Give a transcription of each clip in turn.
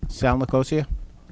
Sal Nicosia?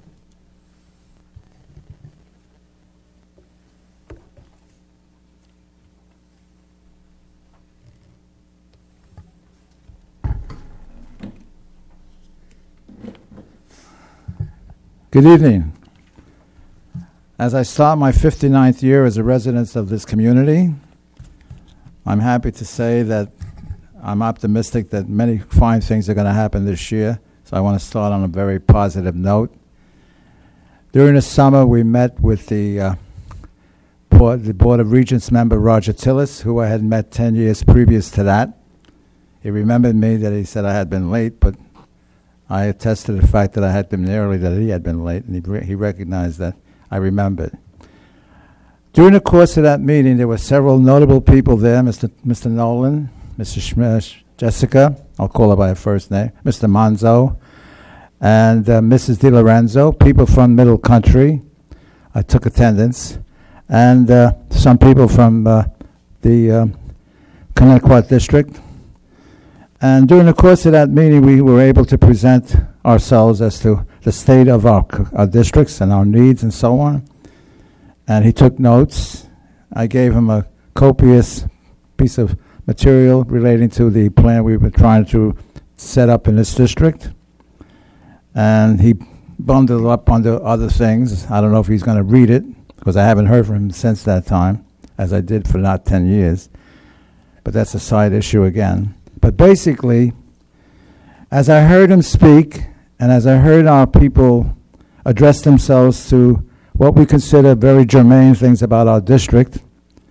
Good evening. As I start my 59th year as a resident of this community, I'm happy to say that I'm optimistic that many fine things are going to happen this year, so I want to start on a very positive note. During the summer, we met with the Board of Regents member, Roger Tillis, who I had met 10 years previous to that. He remembered me that he said I had been late, but I attested to the fact that I had been early, that he had been late, and he recognized that I remembered. During the course of that meeting, there were several notable people there, Mr. Nolan, Mrs. Jessica, I'll call her by her first name, Mr. Monzo, and Mrs. DiLorenzo, people from Middle Country. I took attendance, and some people from the Connecticut District. And during the course of that meeting, we were able to present ourselves as to the state of our districts and our needs and so on. And he took notes. I gave him a copious piece of material relating to the plan we were trying to set up in this district. And he bundled up under other things. I don't know if he's going to read it, because I haven't heard from him since that time, as I did for not 10 years. But that's a side issue again. But basically, as I heard him speak, and as I heard our people address themselves to what we consider very germane things about our district,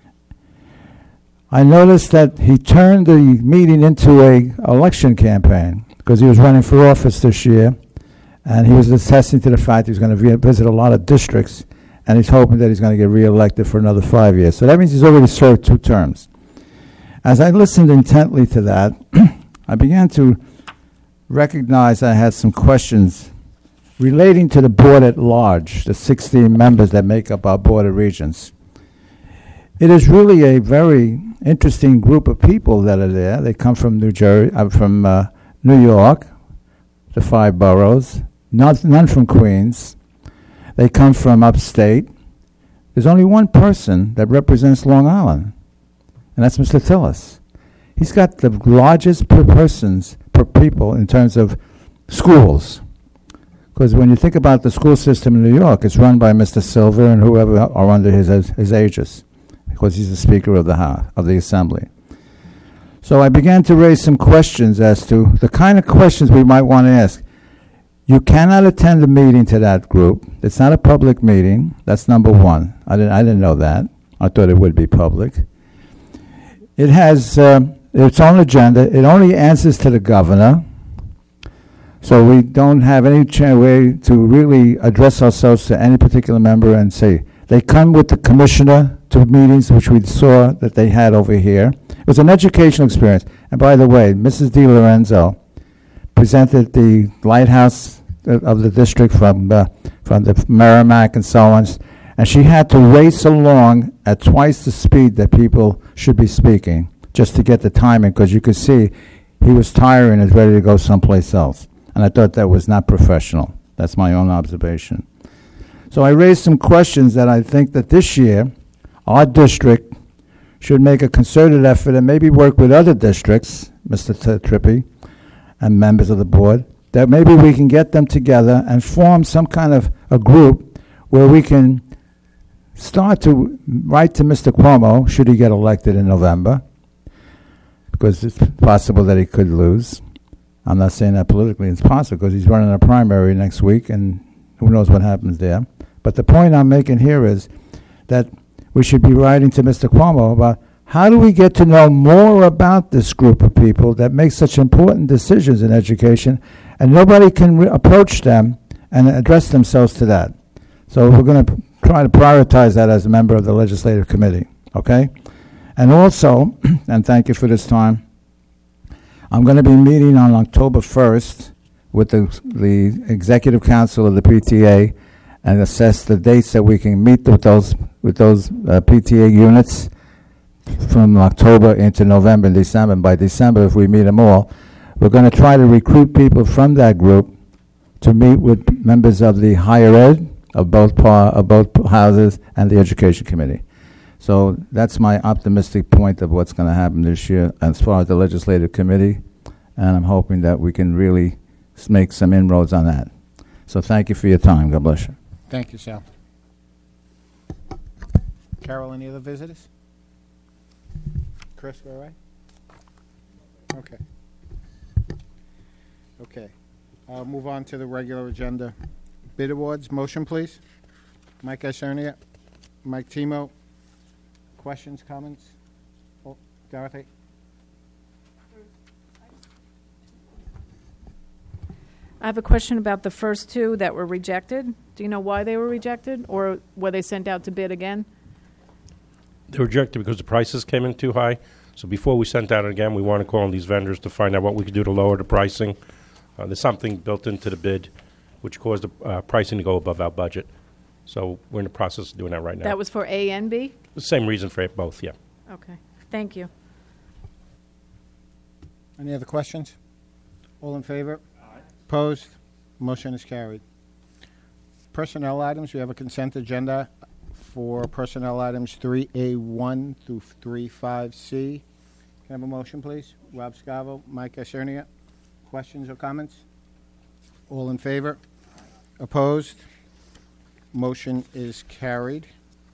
I noticed that he turned the meeting into an election campaign, because he was running for office this year, and he was attesting to the fact he's going to visit a lot of districts, and he's hoping that he's going to get reelected for another 5 years. So that means he's already served 2 terms. As I listened intently to that, I began to recognize I had some questions relating to the board at large, the 16 members that make up our Board of Regents. It is really a very interesting group of people that are there. They come from New York, the 5 boroughs, none from Queens. They come from upstate. There's only one person that represents Long Island, and that's Mr. Tillis. He's got the largest per people in terms of schools. Because when you think about the school system in New York, it's run by Mr. Silver and whoever are under his aegis, because he's the Speaker of the House, of the Assembly. So I began to raise some questions as to the kind of questions we might want to ask. You cannot attend a meeting to that group. It's not a public meeting. That's number one. I didn't know that. I thought it would be public. It has its own agenda. It only answers to the governor. So we don't have any way to really address ourselves to any particular member and say, they come with the commissioner to meetings, which we saw that they had over here. It was an educational experience. And by the way, Mrs. DiLorenzo presented the lighthouse of the district from the Merrimack and so on. And she had to race along at twice the speed that people should be speaking just to get the timing, because you could see he was tiring and ready to go someplace else. And I thought that was not professional. That's my own observation. So I raised some questions that I think that this year, our district should make a concerted effort and maybe work with other districts, Mr. Trippi, and members of the board, that maybe we can get them together and form some kind of a group where we can start to write to Mr. Cuomo, should he get elected in November, because it's possible that he could lose. I'm not saying that politically, it's possible, because he's running a primary next week, and who knows what happens there. But the point I'm making here is that we should be writing to Mr. Cuomo about how do we get to know more about this group of people that make such important decisions in education, and nobody can approach them and address themselves to that. So we're going to try to prioritize that as a member of the Legislative Committee, okay? And also, and thank you for this time, I'm going to be meeting on October 1st with the Executive Council of the PTA and assess the dates that we can meet with those PTA units from October into November and December. And by December, if we meet them all, we're going to try to recruit people from that group to meet with members of the higher ed of both houses and the education committee. So that's my optimistic point of what's going to happen this year as far as the legislative committee, and I'm hoping that we can really make some inroads on that. So thank you for your time. God bless you. Thank you, Sal. Carol, any other visitors? Chris, all right? Okay. Okay. I'll move on to the regular agenda. Bid awards, motion, please. Mike Isernia, Mike Timo. Questions, comments? Oh, Dorothy? I have a question about the first two that were rejected. Do you know why they were rejected, or were they sent out to bid again? They were rejected because the prices came in too high. So before we sent out again, we want to call on these vendors to find out what we could do to lower the pricing. There's something built into the bid which caused the pricing to go above our budget. So we're in the process of doing that right now. That was for A and B? The same reason for both, yeah. Okay. Thank you. Any other questions? All in favor? Aye. Opposed? Motion is carried. Personnel items, we have a consent agenda for personnel items 3A1 through 35C. Can I have a motion, please? Rob Scavo, Mike Isernia. Questions or comments? All in favor? Opposed? Motion is carried.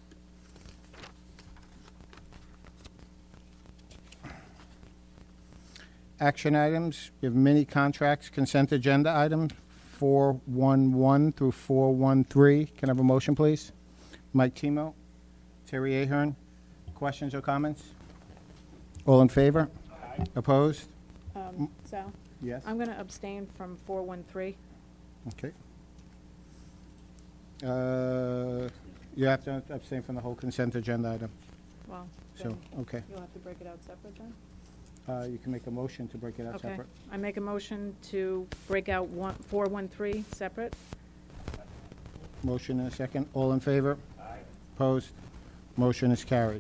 Action items, we have mini contracts, consent agenda item 411 through 413. Can I have a motion, please? Mike Timo, Terry Ahern. Questions or comments? All in favor? Aye. Opposed? Sal? Yes. I'm going to abstain from 413. Okay. You have to abstain from the whole consent agenda item. Well, So, then okay. you'll have to break it out separate then? You can make a motion to break it out Okay. separate. I make a motion to break out 413 separate. Motion and a second. All in favor? Aye. Opposed? Motion is carried.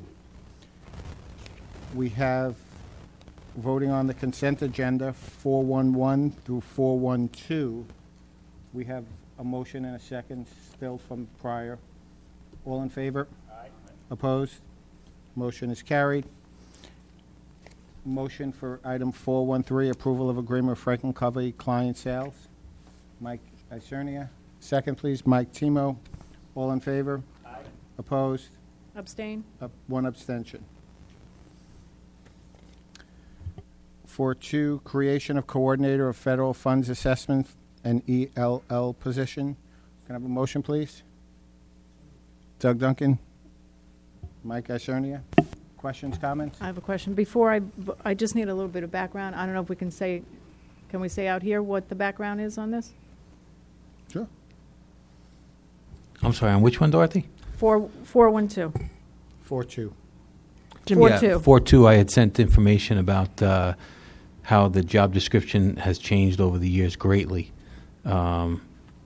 We have voting on the consent agenda 411 through 412. We have a motion and a second still from prior. All in favor? Aye. Opposed? Motion is carried. Motion for item 413, approval of agreement with Franklin Covey Client Sales. Mike Isernia. Second, please. Mike Timo. All in favor? Aye. Opposed? Abstain? One abstention. 4.2, creation of coordinator of federal funds assessment and ELL position. Can I have a motion, please? Doug Duncan. Mike Isernia. Questions, comments? I have a question. Before I just need a little bit of background. I don't know if we can we say out here what the background is on this? Sure. I'm sorry, on which one, Dorothy? 412. 4.2. Jim, 4.2. 4.2, I had sent information about how the job description has changed over the years greatly. And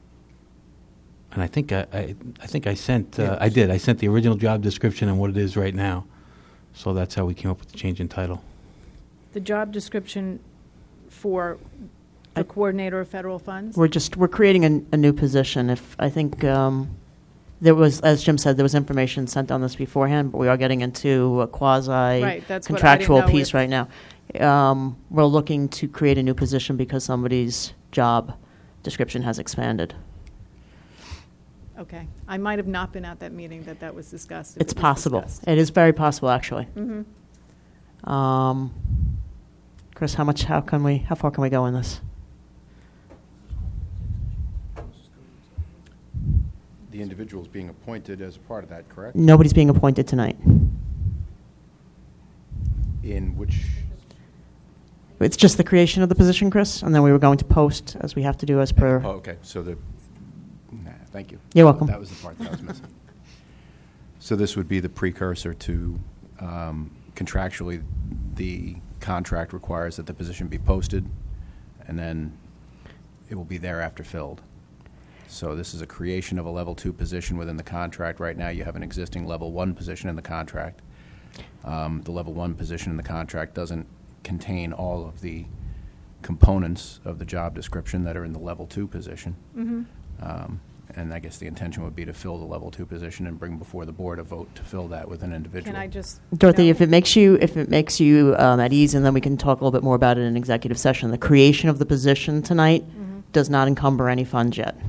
I think I sent, I did. I sent the original job description and what it is right now. So that's how we came up with the change in title. The job description for the coordinator of federal funds? We're creating a new position. There was, as Jim said, there was information sent on this beforehand, but we are getting into a quasi-contractual piece right now. We're looking to create a new position because somebody's job description has expanded. Okay. I might have not been at that meeting that was discussed. It's possible. It is very possible, actually. Mm-hmm. Chris, how far can we go in this? The individual is being appointed as a part of that, correct? Nobody's being appointed tonight. In which? It's just the creation of the position, Chris, and then we were going to post, as we have to do as per. Oh, okay. So thank you. You're welcome. That was the part that I was missing. So this would be the precursor to contractually the contract requires that the position be posted, and then it will be thereafter filled. So this is a creation of a level 2 position within the contract. Right now you have an existing level 1 position in the contract. The level 1 position in the contract doesn't contain all of the components of the job description that are in the level 2 position. Mm-hmm. And I guess the intention would be to fill the level 2 position and bring before the board a vote to fill that with an individual. Can I just... Dorothy, no. if it makes you at ease, and then we can talk a little bit more about it in executive session, the creation of the position tonight does not encumber any funds yet.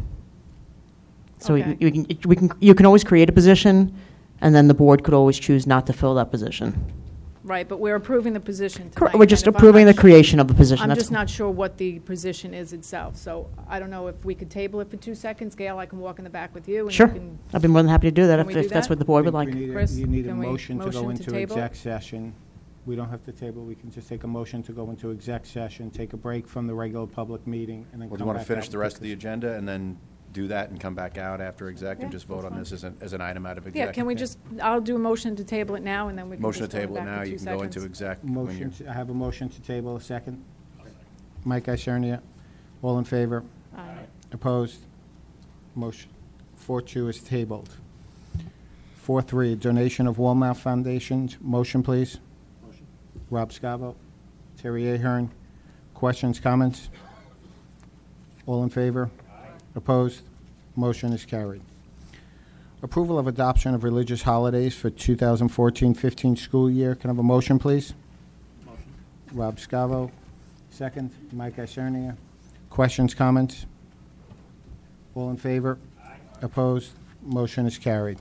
So Okay. you can always create a position, and then the board could always choose not to fill that position. Right, but we're approving the position tonight. We're just and if I'm approving not the creation of the position. I'm That's- just not sure what the position is itself, so I don't know if we could table it for 2 seconds. Gail, I can walk in the back with you. And Sure. You can, I'd be more than happy to do that Can if, we do if that's that? what the board would I like. think Chris, you need a can we motion to go motion to into table? exec session. We don't have to table, we can just take a motion to go into exec session, take a break from the regular public meeting, and then Well, do come you want back to finish out the rest of the because- agenda and then do that and come back out after exec Yeah, and just vote that's on this as an item out of exec? yeah, can we just, I'll do a motion to table it now, and then we can Motion just to go table it back now, for 2 you can seconds. go into exec. when Motion, you're- I have a motion to table, a second. Mike Icernia, all in favor? Aye. Opposed? Motion 4-2 is tabled. 4-3, donation of Walmart Foundations. Motion, please. Motion. Rob Scavo, Terry Ahern. Questions, comments? All in favor? Opposed? Motion is carried. Approval of adoption of religious holidays for 2014-15 school year. Can I have a motion, please? Motion. Rob Scavo, second. Mike Icernia. Questions, comments? All in favor? Opposed? Motion is carried.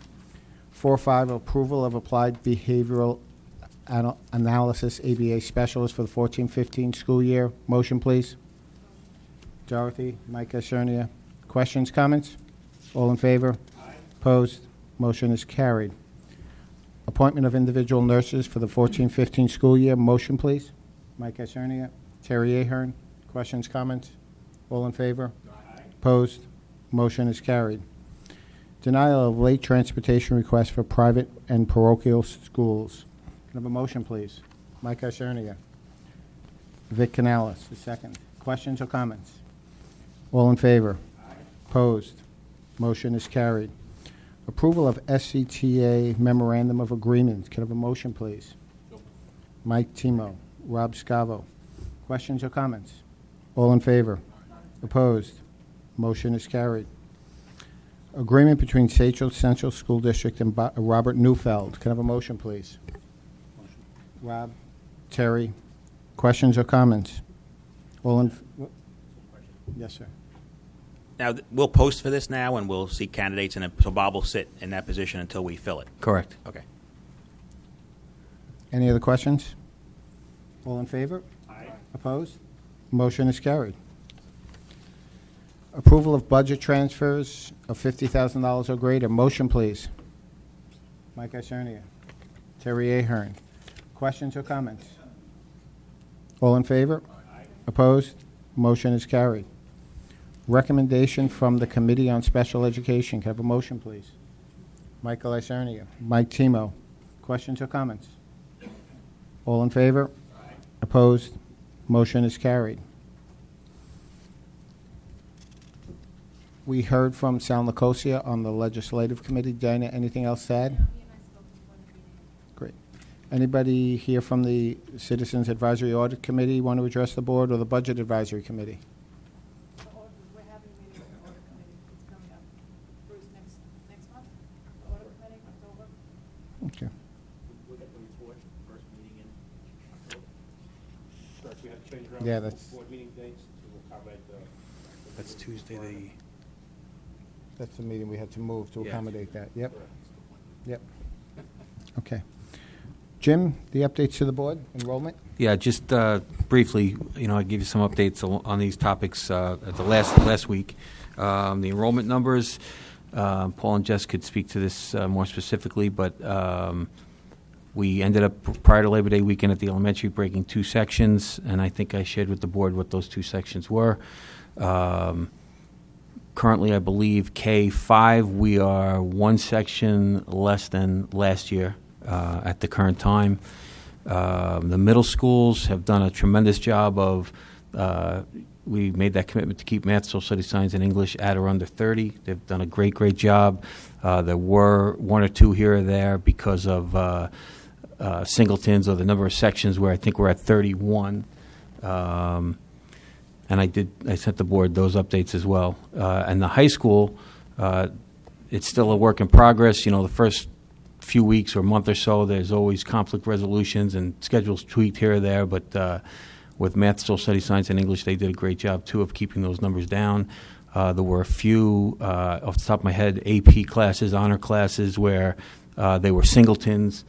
4-5, approval of applied behavioral analysis ABA specialist for the 14-15 school year. Motion, please. Dorothy, Mike Icernia. Questions, comments? All in favor? Opposed? Motion is carried. Appointment of individual nurses for the 14-15 school year. Motion, please. Mike Icernia. Terry Ahern. Questions, comments? All in favor? Opposed? Motion is carried. Denial of late transportation request for private and parochial schools. Can I have a motion, please? Mike Icernia. Vic Canales, the second. Questions or comments? All in favor? Opposed? Motion is carried. Approval of SCTA Memorandum of Agreement. Can I have a motion, please? Mike Timo. Rob Scavo. Questions or comments? All in favor? Opposed? Motion is carried. Agreement between Sachel Central School District and Robert Neufeld. Can I have a motion, please? Motion. Rob, Terry. Questions or comments? All in... Yes, sir. Now, we'll post for this now, and we'll see candidates, and so Bob will sit in that position until we fill it. Correct. Okay. Any other questions? All in favor? Aye. Opposed? Motion is carried. Approval of budget transfers of $50,000 or greater. Motion, please. Mike Icernia. Terry Ahern. Questions or comments? All in favor? Aye. Opposed? Motion is carried. Recommendation from the Committee on Special Education. Can I have a motion, please? Michael Icernia. Mike Timo. Questions or comments? All in favor? Aye. Opposed? Motion is carried. We heard from Sal Nicosia on the Legislative Committee. Dana, anything else to add? Great. Anybody here from the Citizens Advisory Audit Committee want to address the board, or the Budget Advisory Committee? We're having a meeting with the audit committee. It's coming up. Bruce, next month? The audit committee, October? Okay. We'll get the report, first meeting in October. Correct, we have to change around Yeah, the that's- board meeting dates to accommodate the... That's Tuesday, That's the meeting we had to move to Yeah. accommodate that. Yep. Yep. Okay. Jim, the updates to the board, enrollment? Yeah, just briefly, I give you some updates on these topics at the last week. The enrollment numbers, Paul and Jess could speak to this more specifically, but we ended up, prior to Labor Day weekend at the elementary, breaking 2 sections, and I think I shared with the board what those 2 sections were. Currently, I believe K-5, we are 1 section less than last year at the current time. The middle schools have done a tremendous job of, we made that commitment to keep math, social studies, science, and English at or under 30. They've done a great job. There were 1 or 2 here or there because of singletons or the number of sections where I think we're at 31. And I sent the board those updates as well. And the high school, it's still a work in progress. The first few weeks or month or so, there's always conflict resolutions and schedules tweaked here or there. But with math, social studies, science, and English, they did a great job, too, of keeping those numbers down. There were a few, off the top of my head, AP classes, honor classes, where they were singletons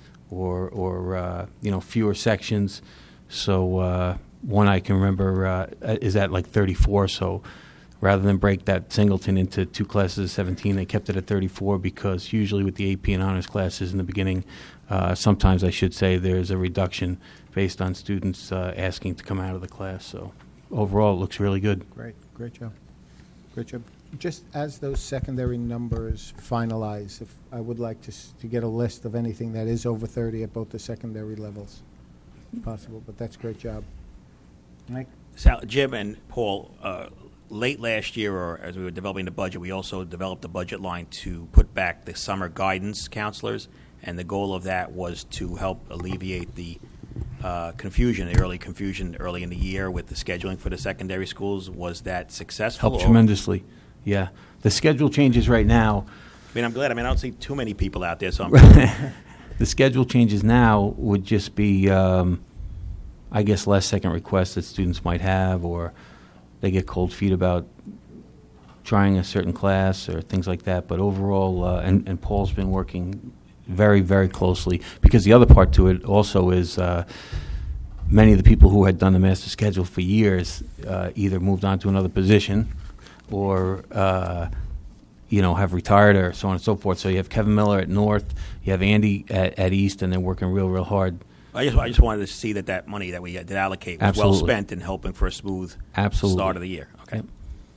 or fewer sections. So one I can remember is at like 34. So rather than break that singleton into two classes of 17, they kept it at 34 because usually with the AP and honors classes in the beginning, sometimes I should say there's a reduction based on students asking to come out of the class. So overall, it looks really good. Great job. Great job. Just as those secondary numbers finalize, if I would like to get a list of anything that is over 30 at both the secondary levels, if possible. But that's a great job. Mike? Jim and Paul, late last year, or as we were developing the budget, we also developed a budget line to put back the summer guidance counselors, and the goal of that was to help alleviate the early confusion early in the year with the scheduling for the secondary schools. Was that successful? Helped tremendously, yeah. The schedule changes right now. I'm glad. I don't see too many people out there, so I'm The schedule changes now would just be, I guess, last second requests that students might have, or they get cold feet about trying a certain class or things like that. But overall, and Paul's been working very, very closely, because the other part to it also is many of the people who had done the master schedule for years either moved on to another position or have retired or so on and so forth. So you have Kevin Miller at North, you have Andy at East, and they're working real hard. I just wanted to see that money that we did allocate was well spent in helping for a smooth start of the year. Okay. Yep.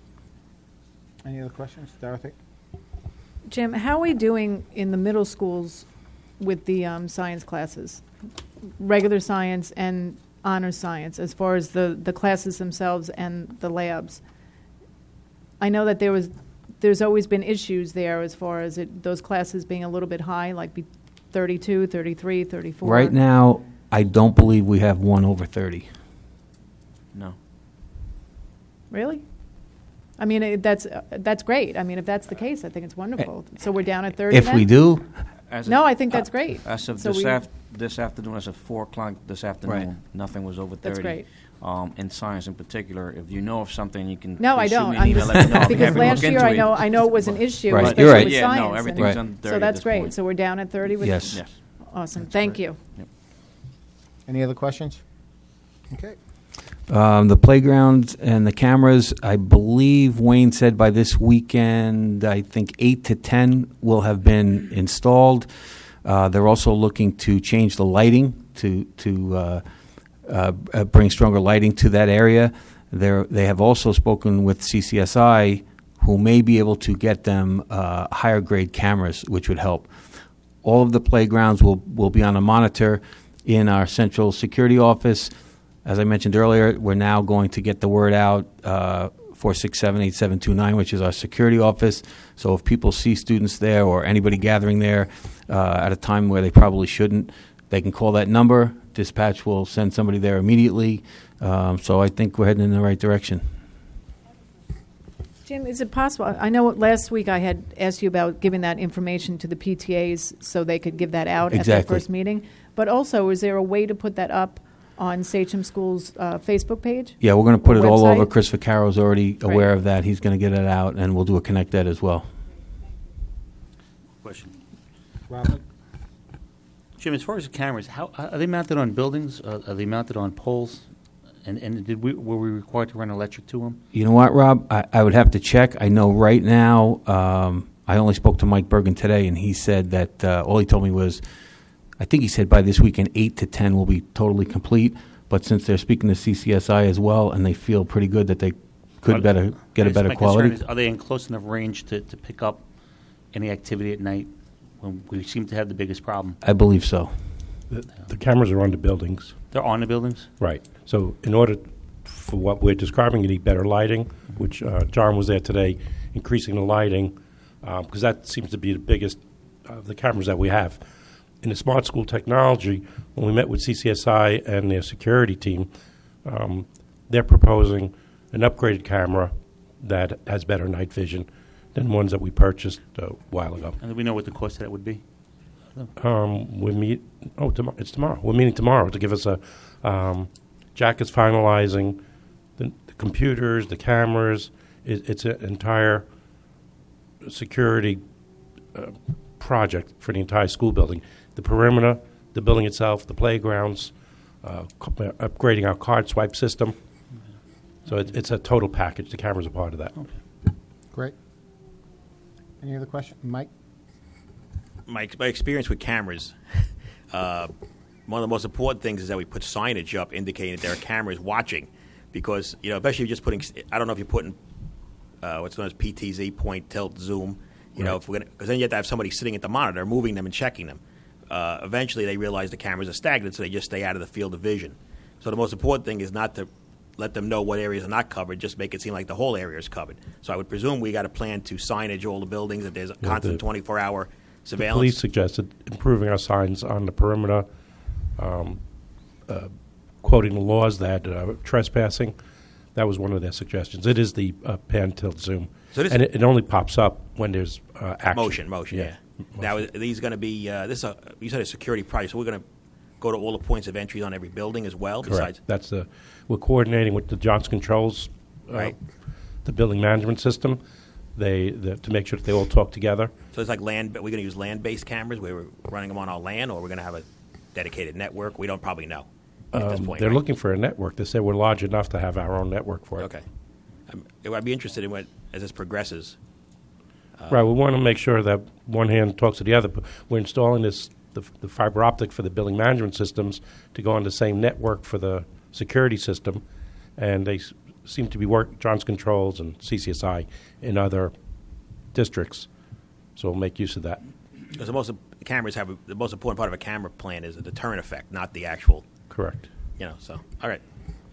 Any other questions? Dorothy? Jim, how are we doing in the middle schools with the science classes, regular science and honors science, as far as the classes themselves and the labs? I know that there's always been issues there as far as those classes being a little bit high, like 32, 33, 34. Right now, I don't believe we have one over 30. No. Really? That's great. If that's the case, I think it's wonderful. So we're down at 30 If then? we do, I think that's great. As of So this afternoon, as of 4 o'clock this afternoon, Right. nothing was over 30. That's great. In science in particular, if you know of something, you can No, I please shoot don't. me an I'm email, just let me know. I'll be because happy to last look year into I know it was an issue, Right. especially You're right. with Yeah, science. no, and- everything's Right. on 30 So at that's this great. point. So we're down at 30 with yes. Yes. Awesome. Thank you. Any other questions? Okay. The playgrounds and the cameras, I believe Wayne said by this weekend, I think 8 to 10 will have been installed. They're also looking to change the lighting to bring stronger lighting to that area. They have also spoken with CCSI, who may be able to get them higher grade cameras, which would help. All of the playgrounds will be on a monitor in our central security office. As I mentioned earlier, we're now going to get the word out, 467-8729, which is our security office. So if people see students there or anybody gathering there at a time where they probably shouldn't, they can call that number. Dispatch will send somebody there immediately. So I think we're heading in the right direction. Jim, is it possible? I know last week I had asked you about giving that information to the PTAs so they could give that out at their Exactly. first meeting. But also, is there a way to put that up on Sachem School's Facebook page? Yeah, we're going to put Or it all website? over. Chris Ficcaro's already aware Right. of that. He's going to get it out, and we'll do a Connect Ed as well. Question. Robert? Jim, as far as the cameras, how are they mounted on buildings? Are they mounted on poles? And were we required to run electric to them? You know what, Rob? I would have to check. I know right now, I only spoke to Mike Bergen today, and he said that all he told me was, I think he said by this weekend, 8 to 10 will be totally complete. But since they're speaking to CCSI as well, and they feel pretty good that they could get a better My quality. concern is, are they in close enough range to pick up any activity at night when we seem to have the biggest problem? I believe so. The cameras are on the buildings. They're on the buildings? Right. So in order for what we're describing, you need better lighting, which John was there today, increasing the lighting, because that seems to be the biggest of the cameras that we have. In the smart school technology, when we met with CCSI and their security team, they're proposing an upgraded camera that has better night vision than ones that we purchased a while ago. And do we know what the cost of that would be? It's tomorrow. We're meeting tomorrow to give us a, Jack is finalizing the computers, the cameras. It's an entire security project for the entire school building. The perimeter, the building itself, the playgrounds, upgrading our card swipe system. So it's a total package. The cameras are part of that. Okay. Great. Any other question? Mike? My experience with cameras, one of the most important things is that we put signage up indicating that there are cameras watching, because especially if you're just putting. I don't know if you're putting what's known as PTZ, point, tilt, zoom. If we're because then you have to have somebody sitting at the monitor, moving them and checking them. Eventually, they realize the cameras are stagnant, so they just stay out of the field of vision. So the most important thing is not to let them know what areas are not covered, just make it seem like the whole area is covered. So I would presume we got a plan to signage all the buildings, that there's a constant 24-hour surveillance. The police suggested improving our signs on the perimeter, quoting the laws that trespassing. That was one of their suggestions. It is the pan, tilt, zoom. So and it only pops up when there's action. Motion, yeah. Now, are these going to be, you said a security project, so we're going to go to all the points of entry on every building as well? Correct. We're coordinating with the Johnson Controls, right. The building management system, to make sure that they all talk together. So it's like land, but we're going to use land-based cameras where we're running them on our land, or we're going to have a dedicated network? We don't probably know at this point. They're looking for a network. They say we're large enough to have our own network for it. Okay. I'd be interested in what, as this progresses. Right. We want to make sure that one hand talks to the other. We're installing the fiber optic for the building management systems to go on the same network for the security system, and they seem to be Johnson Controls and CCSI in other districts. So we'll make use of that. Because the most important part of a camera plan is the deterrent effect, not the actual. Correct. So all right.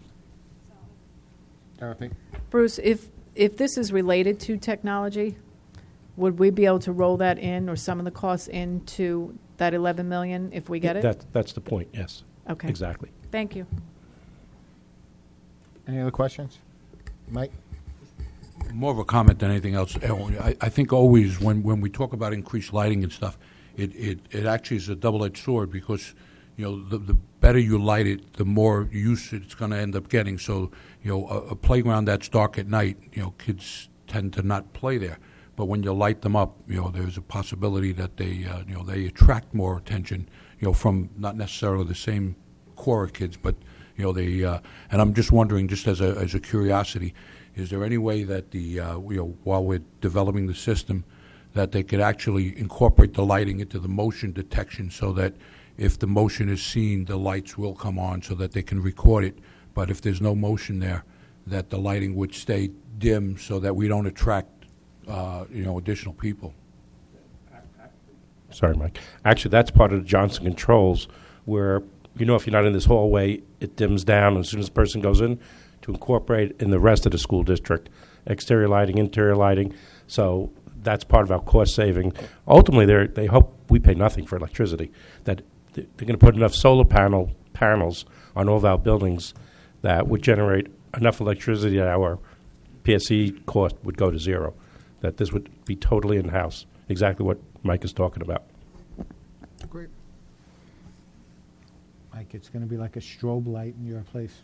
Dorothy? Bruce, if this is related to technology, would we be able to roll that in, or some of the costs into that $11 million if we get it? That's the point. Yes. Okay. Exactly. Thank you. Any other questions? Mike? More of a comment than anything else. I think always when we talk about increased lighting and stuff, it actually is a double-edged sword, because the better you light it, the more use it's going to end up getting. So a playground that's dark at night, kids tend to not play there. But when you light them up, there's a possibility that they attract more attention, from not necessarily the same core of kids, but and I'm just wondering, just as a curiosity, is there any way that while we're developing the system, that they could actually incorporate the lighting into the motion detection, so that if the motion is seen, the lights will come on, so that they can record it. But if there's no motion there, that the lighting would stay dim, so that we don't attract additional people. Sorry, Mike. Actually, that's part of the Johnson Controls, where if you're not in this hallway, it dims down as soon as the person goes in, to incorporate in the rest of the school district, exterior lighting, interior lighting. So that's part of our cost saving. Ultimately, they hope we pay nothing for electricity, that they're going to put enough solar panels on all of our buildings that would generate enough electricity that our PSE cost would go to zero, that this would be totally in-house, exactly what Mike is talking about. Great. Mike, it's going to be like a strobe light in your place.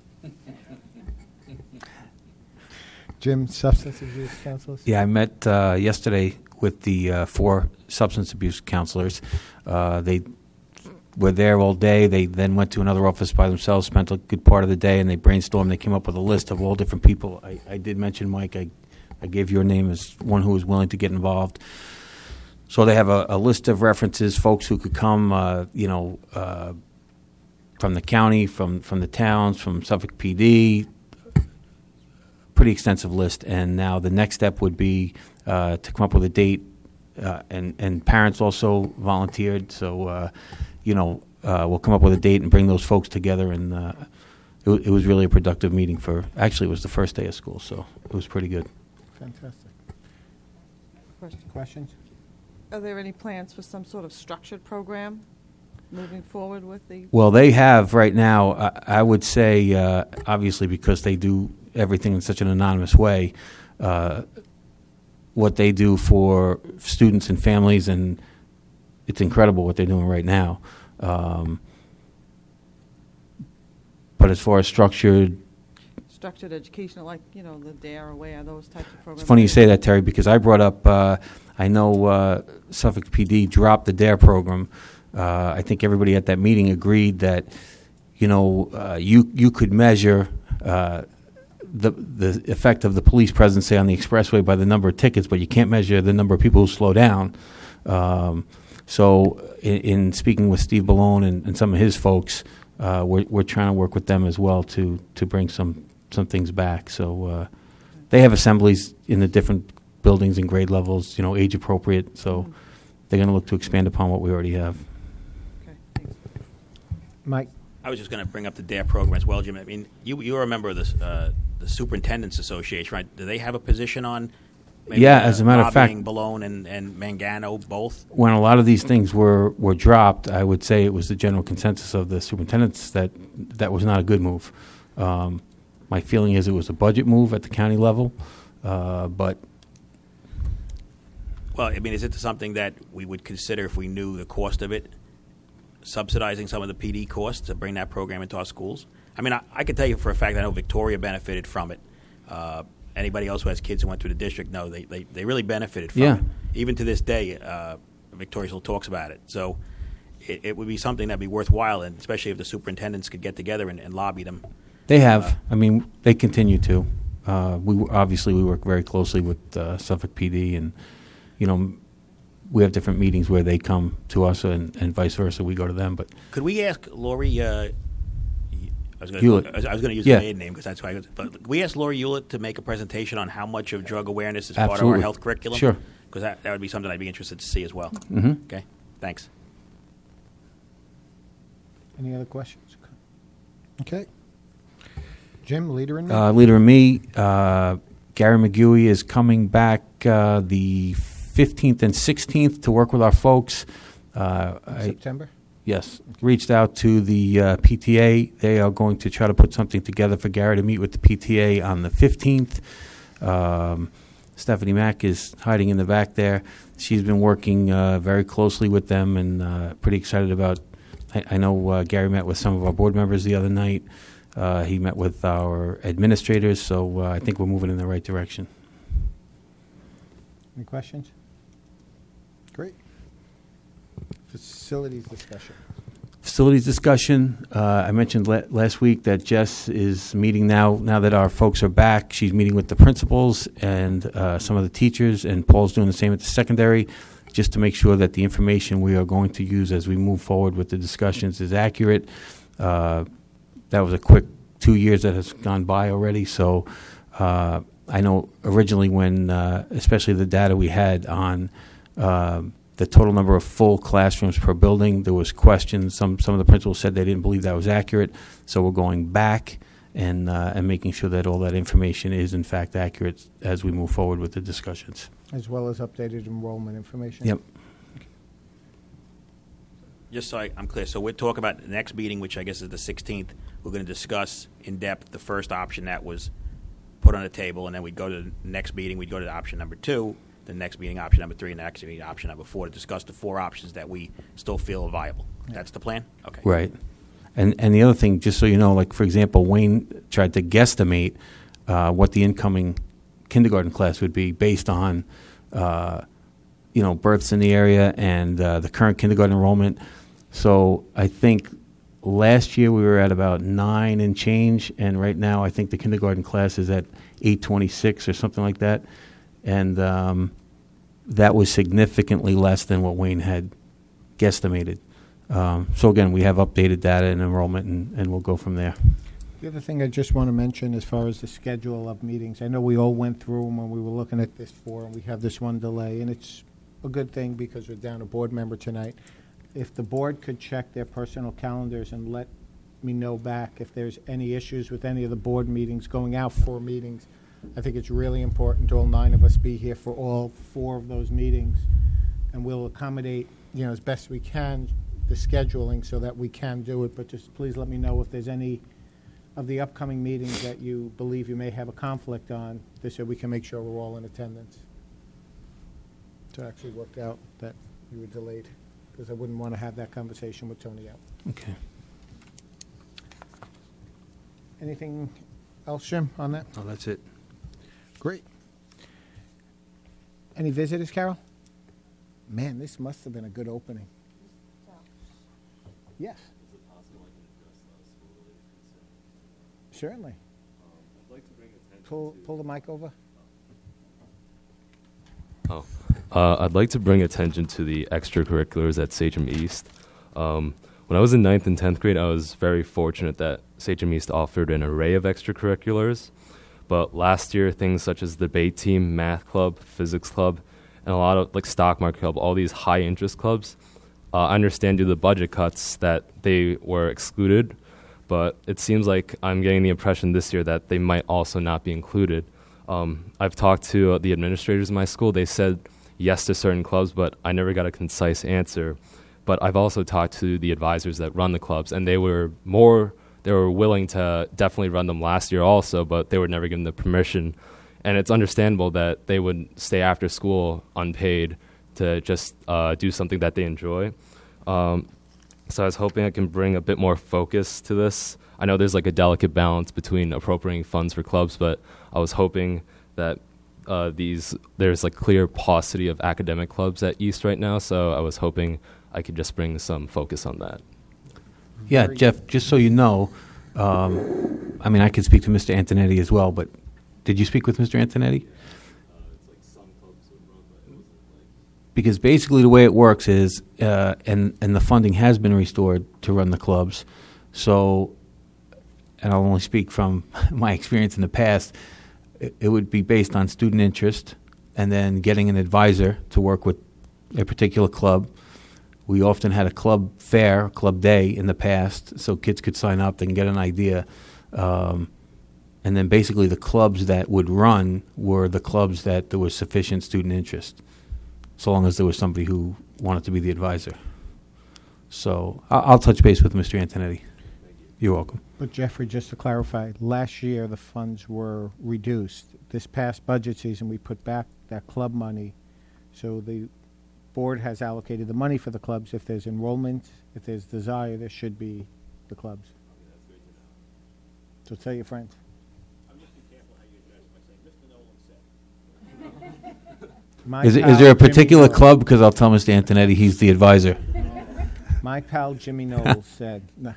Jim, substance abuse counselors? Yeah, I met yesterday with the 4 substance abuse counselors. They were there all day. They then went to another office by themselves, spent a good part of the day, and they brainstormed. They came up with a list of all different people. I did mention, Mike, I gave your name as one who was willing to get involved. So they have a list of references, folks who could come, from the county, from the towns, from Suffolk PD. Pretty extensive list. And now the next step would be to come up with a date, and parents also volunteered. So, we'll come up with a date and bring those folks together. And it was really a productive meeting actually, it was the first day of school, so it was pretty good. Fantastic. Questions? Are there any plans for some sort of structured program moving forward with the? Well, they have right now, I would say, obviously because they do everything in such an anonymous way, what they do for students and families, and it's incredible what they're doing right now. But as far as structured educational, like, the DARE Aware, those types of programs. It's funny you say that, Terry, because I brought up, I know Suffolk PD dropped the DARE program. I think everybody at that meeting agreed that, you could measure the effect of the police presence, say, on the expressway by the number of tickets, but you can't measure the number of people who slow down. So in speaking with Steve Ballone and some of his folks, we're trying to work with them as well to bring some things back. So they have assemblies in the different buildings and grade levels, age appropriate. So they're going to look to expand upon what we already have. Okay, thanks. Mike? I was just going to bring up the DARE program as well, Jim. I mean, you are a member of the Superintendent's Association, right? Do they have a position on maybe, as a matter of fact, Ballone and Mangano both? When a lot of these things were dropped, I would say it was the general consensus of the superintendents that was not a good move. My feeling is it was a budget move at the county level, but... Well, I mean, is it something that we would consider if we knew the cost of it, subsidizing some of the PD costs to bring that program into our schools? I mean, I can tell you for a fact I know Victoria benefited from it. Anybody else who has kids who went through the district, no, they really benefited from it. Even to this day, Victoria still talks about it. So it would be something that would be worthwhile, and especially if the superintendents could get together and lobby them. They have. I mean, they continue to. We work very closely with Suffolk PD, and, we have different meetings where they come to us and vice versa. We go to them. But could we ask Lori? I was going to use the maiden name because that's why. But we asked Lori Hewlett to make a presentation on how much of drug awareness is part of our health curriculum. Sure. Because that would be something I'd be interested to see as well. Mm-hmm. Okay. Thanks. Any other questions? Okay. Jim, Leader in Me? Leader in Me. Gary McGuey is coming back the 15th and 16th to work with our folks. September? Yes. Reached out to the PTA. They are going to try to put something together for Gary to meet with the PTA on the 15th. Stephanie Mack is hiding in the back there. She's been working very closely with them and pretty excited about. I know Gary met with some of our board members the other night. He met with our administrators, so I think we're moving in the right direction. Any questions? Great. Facilities discussion. Facilities discussion. I mentioned last week that Jess is meeting now that our folks are back. She's meeting with the principals and some of the teachers, and Paul's doing the same at the secondary, just to make sure that the information we are going to use as we move forward with the discussions is accurate. That was a quick 2 years that has gone by already, so I know originally when, especially the data we had on the total number of full classrooms per building, there was questions. Some of the principals said they didn't believe that was accurate, so we're going back and making sure that all that information is in fact accurate as we move forward with the discussions. As well as updated enrollment information. Yep. Just so I'm clear, so we're talking about the next meeting, which I guess is the 16th. We're going to discuss in depth the first option that was put on the table, and then we'd go to the next meeting, we'd go to option number 2, the next meeting option number 3, and the next meeting option number 4 to discuss the 4 options that we still feel are viable. Yeah. That's the plan? Okay. Right. And the other thing, just so you know, like, for example, Wayne tried to guesstimate what the incoming kindergarten class would be based on, births in the area and the current kindergarten enrollment. So I think last year we were at about 9 and change, and right now I think the kindergarten class is at 826 or something like that. And that was significantly less than what Wayne had guesstimated. So again, we have updated data and enrollment, and we'll go from there. The other thing I just want to mention as far as the schedule of meetings, I know we all went through them when we were looking at this and we have this one delay, and it's a good thing because we're down a board member tonight. If the board could check their personal calendars and let me know back if there's any issues with any of the board meetings, going out 4 meetings, I think it's really important all 9 of us be here for all 4 of those meetings, and we'll accommodate, as best we can, the scheduling so that we can do it, but just please let me know if there's any of the upcoming meetings that you believe you may have a conflict on, this year we can make sure we're all in attendance. To actually work out that you were delayed, because I wouldn't want to have that conversation with Tony out. Okay. Anything else, Jim, on that? Oh, that's it. Great. Any visitors, Carol? Man, this must have been a good opening. Yes. Is it possible I can address school-related concerns? Certainly. I'd like to bring attention Pull the mic over. I'd like to bring attention to the extracurriculars at Sachem East. When I was in 9th and 10th grade, I was very fortunate that Sachem East offered an array of extracurriculars. But last year, things such as the debate team, math club, physics club, and a lot of like stock market club, all these high interest clubs, I understand due to the budget cuts that they were excluded. But it seems like I'm getting the impression this year that they might also not be included. I've talked to the administrators in my school. They said yes to certain clubs, but I never got a concise answer. But I've also talked to the advisors that run the clubs, and they were willing to definitely run them last year also, but they were never given the permission. And it's understandable that they would stay after school unpaid to just do something that they enjoy. So I was hoping I can bring a bit more focus to this. I know there's like a delicate balance between appropriating funds for clubs, but I was hoping that there's like clear paucity of academic clubs at East right now, so I was hoping I could just bring some focus on that. Yeah, Jeff, just so you know, I mean, I could speak to Mr. Antonetti as well, but did you speak with Mr. Antonetti? It's like some clubs would run, but it wasn't like... Because basically the way it works is, and the funding has been restored to run the clubs, so, and I'll only speak from my experience in the past, it would be based on student interest and then getting an advisor to work with a particular club. We often had a club fair, club day in the past, so kids could sign up and get an idea. And then basically the clubs that would run were the clubs that there was sufficient student interest, so long as there was somebody who wanted to be the advisor. So I'll touch base with Mr. Antonetti. You're welcome. But Jeffrey, just to clarify, last year the funds were reduced. This past budget season, we put back that club money. So the board has allocated the money for the clubs. If there's enrollment, if there's desire, there should be the clubs. That's great to know. So tell your friends. I'm just be careful how you address by saying, Mr. Nolan said. Is there a particular club? Because I'll tell Mr. Antonetti he's the advisor. My pal Jimmy Knowles said. Nah.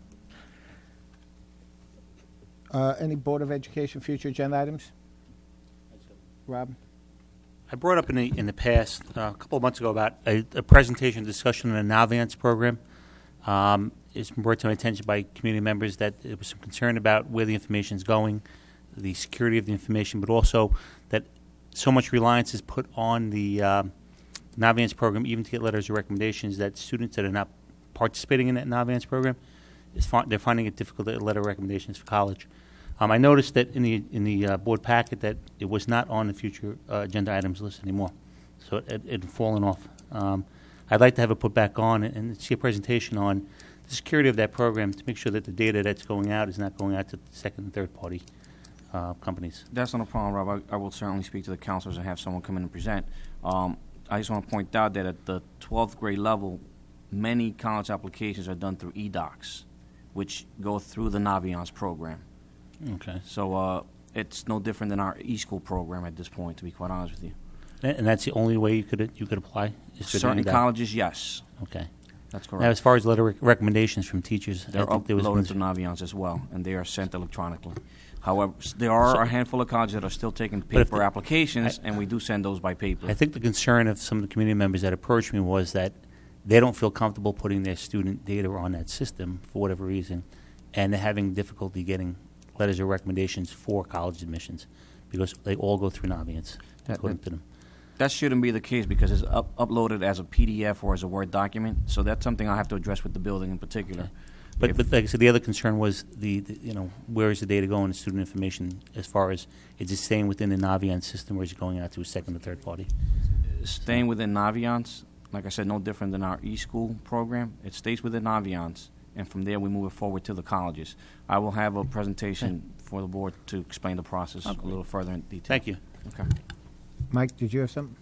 Any Board of Education future agenda items? Rob? I brought up in the past, a couple of months ago, about a presentation discussion on a Navance program. It's been brought to my attention by community members that there was some concern about where the information is going, the security of the information, but also that so much reliance is put on the Navance program, even to get letters of recommendations, that students that are not participating in that Navance program, they're finding it difficult to get letter of recommendations for college. I noticed that in the board packet that it was not on the future agenda items list anymore, so it had fallen off. I'd like to have it put back on and see a presentation on the security of that program to make sure that the data that's going out is not going out to second and third party companies. That's not a problem, Rob. I will certainly speak to the counselors and have someone come in and present. I just want to point out that at the 12th grade level, many college applications are done through eDocs, which go through the Naviance program. Okay. So it's no different than our eSchool program at this point, to be quite honest with you. And that's the only way you could apply? Certain colleges, yes. Okay. That's correct. Now, as far as letter recommendations from teachers, they're uploaded to Naviance as well, and they are sent electronically. However, there are a handful of colleges that are still taking paper applications, and we do send those by paper. I think the concern of some of the community members that approached me was that they don't feel comfortable putting their student data on that system for whatever reason, and they're having difficulty getting letters of recommendations for college admissions because they all go through Naviance, according to them. That shouldn't be the case because it's uploaded as a PDF or as a Word document, so that's something I'll have to address with the building in particular. Okay. But like I said, the other concern was the where is the data going to student information as far as is it staying within the Naviance system or is it going out to a second or third party? Staying within Naviance, like I said, no different than our e-school program. It stays within Naviance, and from there we move it forward to the colleges. I will have a presentation for the board to explain the process a little further in detail. Thank you. Okay. Mike, did you have something?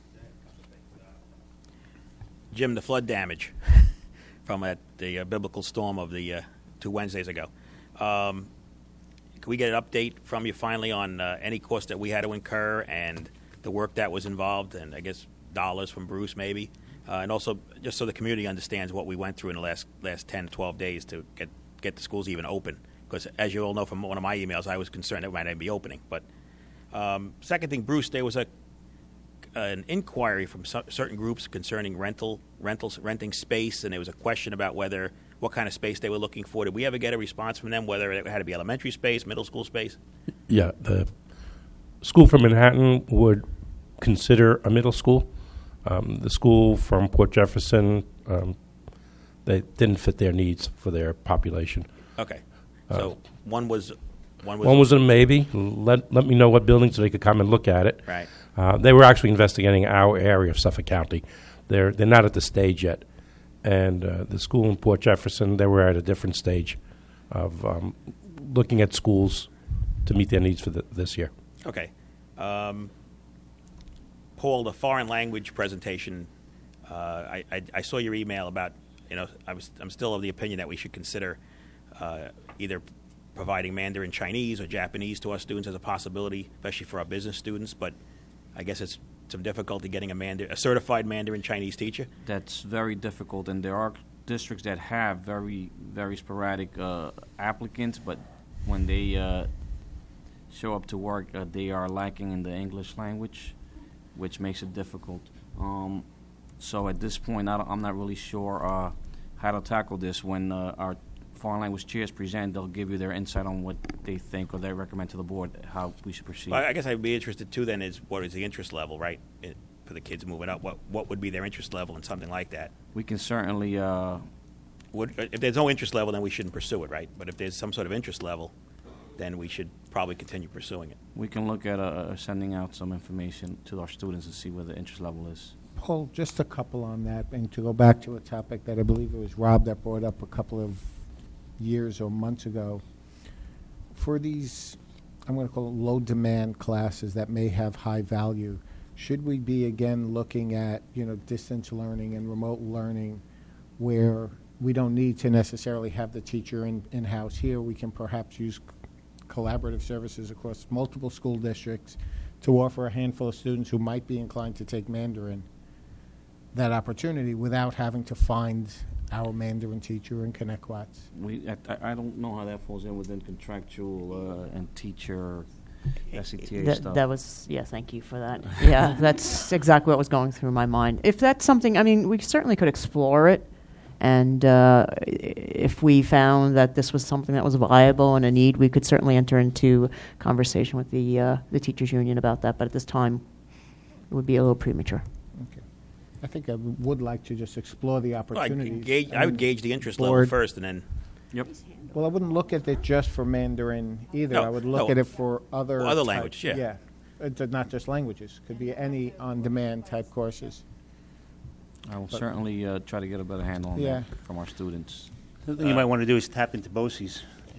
Jim, the flood damage from the biblical storm of the 2 Wednesdays ago. Can we get an update from you finally on any cost that we had to incur and the work that was involved, and I guess dollars from Bruce maybe, and also just so the community understands what we went through in the last 10, 12 days to get the schools even open? Because as you all know from one of my emails, I was concerned it might not be opening. But second thing, Bruce, there was an inquiry from certain groups concerning renting space, and there was a question about what kind of space they were looking for. Did we ever get a response from them, whether it had to be elementary space, middle school space? Yeah, the school from Manhattan would consider a middle school. The school from Port Jefferson, they didn't fit their needs for their population. Okay, so one was a maybe. Let me know what building so they could come and look at it. Right. They were actually investigating our area of Suffolk County. They're not at the stage yet. And the school in Port Jefferson, they were at a different stage of looking at schools to meet their needs for this year. Okay. Paul, the foreign language presentation, I saw your email about, I'm still of the opinion that we should consider either providing Mandarin Chinese or Japanese to our students as a possibility, especially for our business students, but I guess it's some difficulty getting a certified Mandarin Chinese teacher. That's very difficult, and there are districts that have very, very sporadic applicants, but when they show up to work, they are lacking in the English language, which makes it difficult. So at this point, I'm not really sure how to tackle this. When our foreign language chairs present, they'll give you their insight on what they think or they recommend to the board how we should proceed. Well, I guess I'd be interested too then is what is the interest level, right, for the kids moving up? What would be their interest level in something like that? We can certainly... if there's no interest level, then we shouldn't pursue it, right? But if there's some sort of interest level, then we should probably continue pursuing it. We can look at sending out some information to our students and see where the interest level is. Paul, just a couple on that, and to go back to a topic that I believe it was Rob that brought up a couple of years or months ago. For these, I'm going to call it low-demand classes that may have high value, should we be, again, looking at, distance learning and remote learning where we don't need to necessarily have the teacher in-house here? We can perhaps use collaborative services across multiple school districts to offer a handful of students who might be inclined to take Mandarin that opportunity without having to find our Mandarin teacher in Connecticut. I don't know how that falls in within contractual and teacher SETA stuff. That was, thank you for that. Yeah, that's exactly what was going through my mind. If that's something, we certainly could explore it. And if we found that this was something that was viable and a need, we could certainly enter into conversation with the teachers union about that. But at this time, it would be a little premature. Okay. I think I would like to just explore the opportunities. I would gauge the interest level first, and then. Yep. Well, I wouldn't look at it just for Mandarin either. I would look at it for other languages. Yeah. Yeah, it's not just languages. Could be any on-demand type courses. I will certainly try to get a better handle on that from our students. The thing you might want to do is tap into BOCES.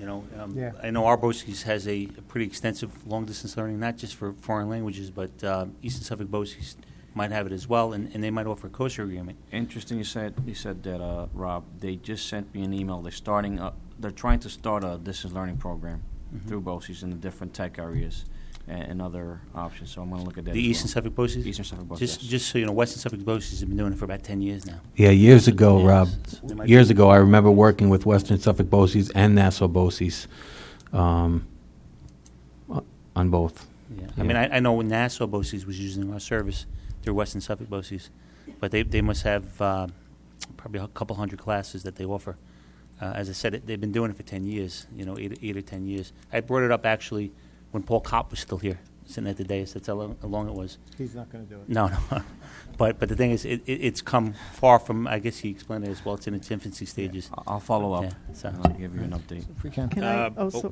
I know our BOCES has a pretty extensive long-distance learning, not just for foreign languages, but Eastern Suffolk BOCES might have it as well, and they might offer a co-share agreement. Interesting you said that, Rob. They just sent me an email. They're trying to start a distance learning program through BOCES in the different tech areas and other options. So I'm going to look at that. The Eastern Suffolk BOCES? Eastern Suffolk BOCES. Just so you know, Western Suffolk BOCES have been doing it for about 10 years now. Yeah, years ago, Rob. Years ago, I remember working with Western Suffolk BOCES and Nassau BOCES on both. Yeah. Yeah. I know Nassau BOCES was using our service through Western Suffolk BOCES, but they must have probably a couple hundred classes that they offer. As I said, they've been doing it for 10 years, 8 or 10 years. I brought it up actually when Paul Kopp was still here, sitting at the dais. That's how long it was. He's not going to do it. No. But the thing is, it's come far from, I guess he explained it as well, it's in its infancy stages. I'll follow up. Yeah, so. I'll give you an update. If we can. Can I also,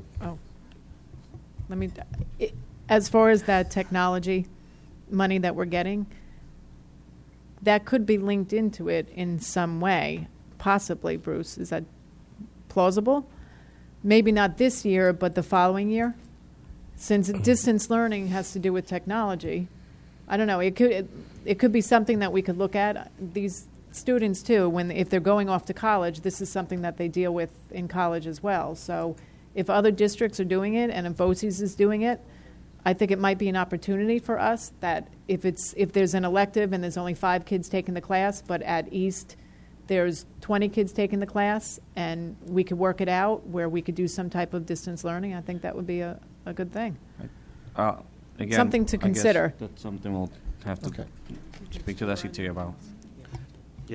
as far as that technology money that we're getting, that could be linked into it in some way, possibly, Bruce. Is that plausible? Maybe not this year, but the following year? Since distance learning has to do with technology, I don't know, it could be something that we could look at. These students, too, if they're going off to college, this is something that they deal with in college as well. So if other districts are doing it and if BOCES is doing it, I think it might be an opportunity for us that if there's an elective and there's only 5 kids taking the class, but at East there's 20 kids taking the class, and we could work it out where we could do some type of distance learning, I think that would be a good thing. Again, something to consider. I guess that's something we'll have to speak to the SET about. Yeah.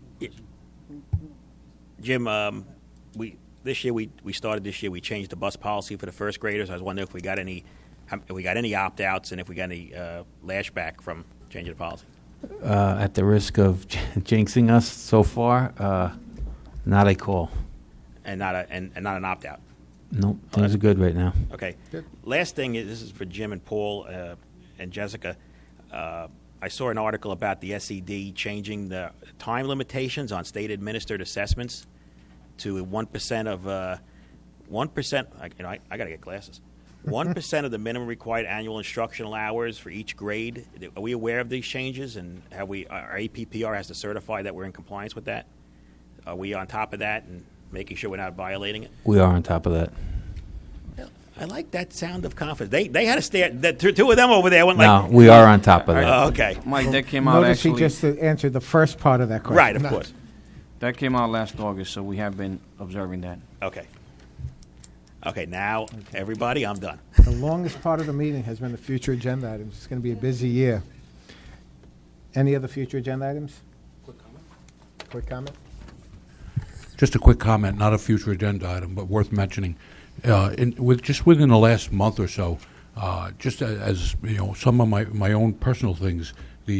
Jim, we started this year. We changed the bus policy for the first graders. I was wondering if we got any opt-outs and if we got any lashback from changing the policy. At the risk of jinxing us so far, not a call. And not an opt-out. Nope, things are good right now. Okay. Good. Last thing, this is for Jim and Paul and Jessica. I saw an article about the SED changing the time limitations on state-administered assessments to 1% of 1%. I got to get glasses. 1% of the minimum required annual instructional hours for each grade. Are we aware of these changes, and our APPR has to certify that we're in compliance with that? Are we on top of that and making sure we're not violating it? We are on top of that. I like that sound of confidence. They had to stay. The two of them over there went no, we are on top of that. Oh, okay. Mike, that came out Notice actually. he just answered the first part of that question. Right, of course. That came out last August, so we have been observing that. Okay. Okay, now, everybody, I'm done. The longest part of the meeting has been the future agenda items. It's going to be a busy year. Any other future agenda items? Quick comment? Just a quick comment, not a future agenda item, but worth mentioning. Within the last month or so, just as you know, some of my own personal things,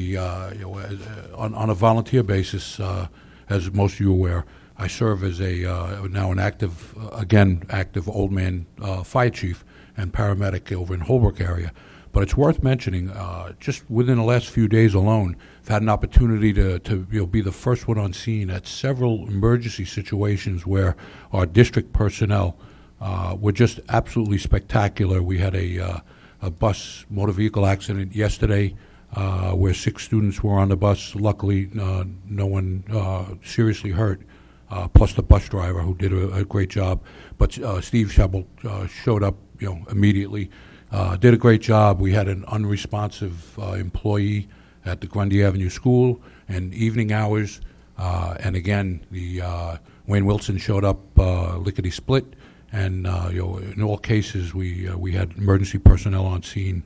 on a volunteer basis, as most of you are aware, I serve as now an active old man fire chief and paramedic over in Holbrook area. But it's worth mentioning, just within the last few days alone, I've had an opportunity to be the first one on scene at several emergency situations where our district personnel were just absolutely spectacular. We had a bus motor vehicle accident yesterday where 6 students were on the bus. Luckily, no one seriously hurt. Plus the bus driver, who did a great job. But Steve Shebel showed up, immediately, did a great job. We had an unresponsive employee at the Grundy Avenue School and evening hours. And again, the Wayne Wilson showed up lickety split. And in all cases, we had emergency personnel on scene.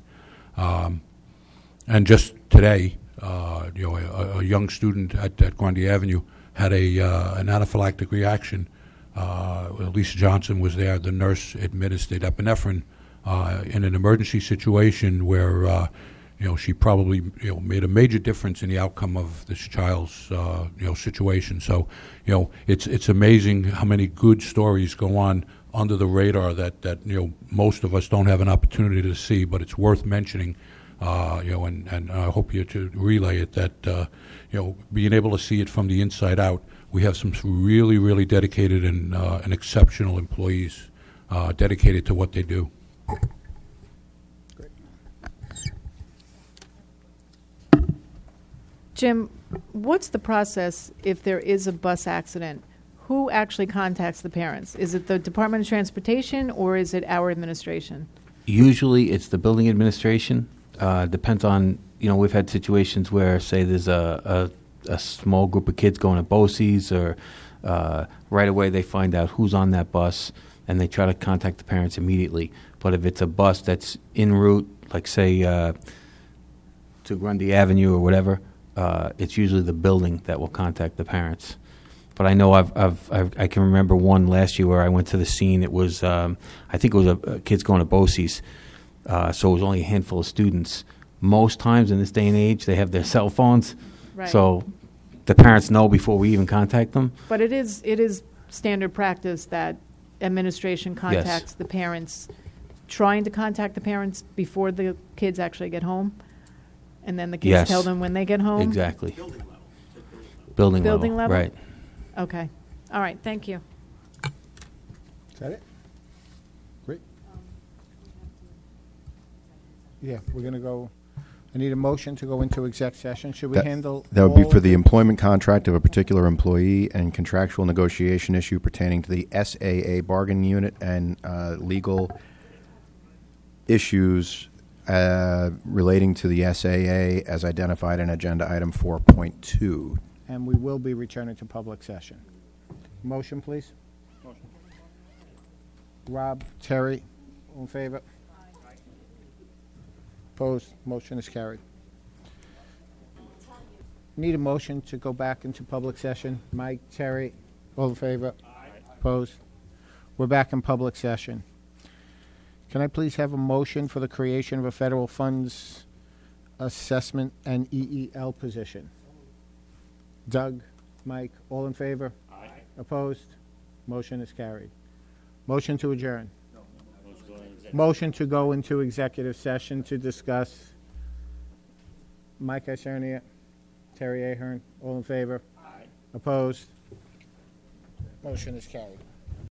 And just today, a young student at Grundy Avenue had an anaphylactic reaction. Lisa Johnson was there. The nurse administered epinephrine in an emergency situation where she probably made a major difference in the outcome of this child's situation. So it's amazing how many good stories go on under the radar that most of us don't have an opportunity to see, but it's worth mentioning. And I hope you to relay it that being able to see it from the inside out. We have some really, really dedicated and exceptional employees dedicated to what they do. Great. Jim, what's the process if there is a bus accident? Who actually contacts the parents? Is it the Department of Transportation or is it our administration? Usually it's the building administration. Depends on, we've had situations where, say, there's a small group of kids going to BOCES, or right away they find out who's on that bus and they try to contact the parents immediately. But if it's a bus that's en route, like, say, to Grundy Avenue or whatever, it's usually the building that will contact the parents. But I know I can remember one last year where I went to the scene. It was, I think it was kids going to BOCES. So it was only a handful of students. Most times in this day and age, they have their cell phones. Right. So the parents know before we even contact them. But it is standard practice that administration contacts the parents, trying to contact the parents before the kids actually get home, and then the kids tell them when they get home. Exactly. Building Building Building level? Right. Okay. All right, thank you. Is that it? Great. Yeah, we're going to go, I need a motion to go into exec session. Should we handle? That would be all for of the it? employment contract of a particular employee and contractual negotiation issue pertaining to the SAA bargaining unit and legal issues relating to the SAA as identified in agenda item 4.2. And we will be returning to public session. Motion, please. Motion. Rob, Terry, all in favor? Opposed? Motion is carried. Need a motion to go back into public session. Mike, Terry, all in favor? Opposed? We're back in public session. Can I please have a motion for the creation of a federal funds assessment and EEL position? Doug, Mike, all in favor? Aye. Opposed? Motion is carried. Motion to adjourn. No. Motion to go into executive session to discuss Mike Isernia, Terry Ahern, all in favor? Aye. Opposed? Motion is carried.